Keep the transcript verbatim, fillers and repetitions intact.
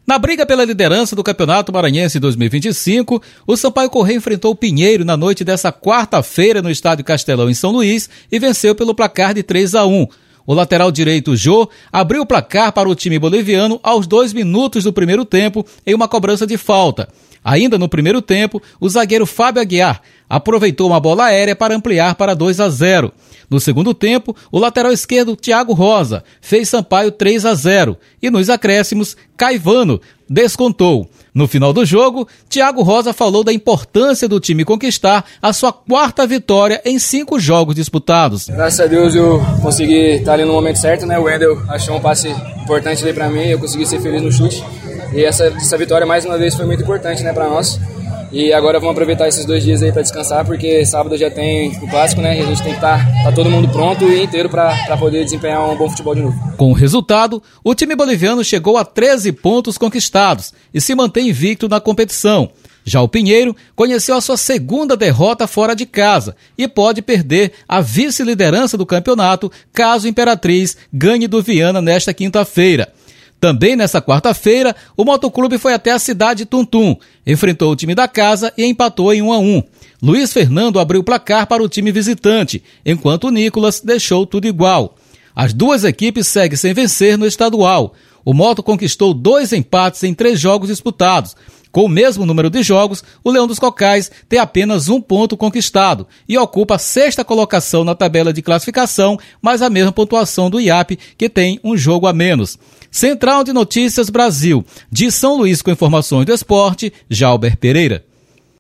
Na briga pela liderança do Campeonato Maranhense dois mil e vinte e cinco, o Sampaio Corrêa enfrentou o Pinheiro na noite dessa quarta-feira no Estádio Castelão, em São Luís, e venceu pelo placar de três a um. O lateral direito Jô abriu o placar para o time boliviano aos dois minutos do primeiro tempo em uma cobrança de falta. Ainda no primeiro tempo, o zagueiro Fábio Aguiar aproveitou uma bola aérea para ampliar para dois a zero. No segundo tempo, o lateral esquerdo Thiago Rosa fez Sampaio três a zero e nos acréscimos, Caivano descontou. No final do jogo, Thiago Rosa falou da importância do time conquistar a sua quarta vitória em cinco jogos disputados. Graças a Deus eu consegui estar ali no momento certo, né? O Wendel achou um passe importante ali para mim, eu consegui ser feliz no chute. E essa, essa vitória mais uma vez foi muito importante, né, para nós. E agora vamos aproveitar esses dois dias aí para descansar, porque sábado já tem o clássico, né? E a gente tem que estar tá, tá todo mundo pronto e inteiro para poder desempenhar um bom futebol de novo. Com o resultado, o time boliviano chegou a treze pontos conquistados e se mantém invicto na competição. Já o Pinheiro conheceu a sua segunda derrota fora de casa e pode perder a vice-liderança do campeonato caso o Imperatriz ganhe do Viana nesta quinta-feira. Também nesta quarta-feira, o Motoclube foi até a cidade de Tuntum, enfrentou o time da casa e empatou em um a um. Luiz Fernando abriu o placar para o time visitante, enquanto o Nicolas deixou tudo igual. As duas equipes seguem sem vencer no estadual. O Moto conquistou dois empates em três jogos disputados. Com o mesmo número de jogos, o Leão dos Cocais tem apenas um ponto conquistado e ocupa a sexta colocação na tabela de classificação, mas a mesma pontuação do I A P, que tem um jogo a menos. Central de Notícias Brasil, de São Luís com informações do esporte, Jalber Pereira.